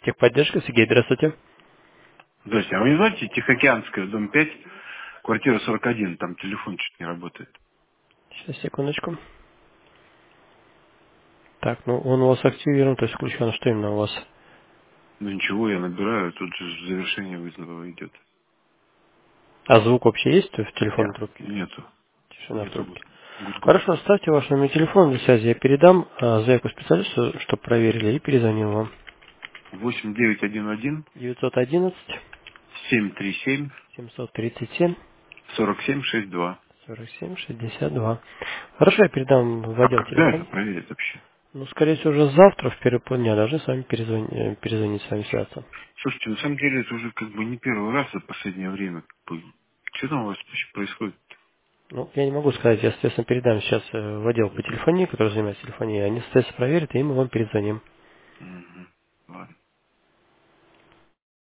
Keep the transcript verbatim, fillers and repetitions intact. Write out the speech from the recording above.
Техподдержка, Сергей, здравствуйте. Здрасте, а вы не знаете, Тихоокеанская, дом пять, квартира сорок один, там телефон чуть не работает. Сейчас, секундочку. Так, ну он у вас активирован, то есть включен, что именно у вас? Ну ничего, я набираю, тут же завершение вызова идет. А звук вообще есть в телефонной Нет, трубке? нету, Тишина в нету трубке. гуд- гудков. Хорошо, ставьте ваш номер телефона для связи. Я передам а, заявку специалисту, чтобы проверили, и перезвонил вам. восемь девять один один девятьсот одиннадцать семь три семь семьсот тридцать семь сорок семь шестьдесят два. сорок семь шестьдесят два. Хорошо, я передам в А отдел когда это телефон. проверить вообще? Ну, скорее всего, уже завтра в первый полдня должны с вами перезвонить, э, перезвонить, с вами связаться. Слушайте, на самом деле это уже как бы не первый раз за последнее время. Как бы. Что там у вас вообще происходит? Ну, я не могу сказать, я, соответственно, передам сейчас э, в отдел по телефонии, который занимается телефонией, они, соответственно, проверят, и мы вам перезвоним. Угу. Ладно.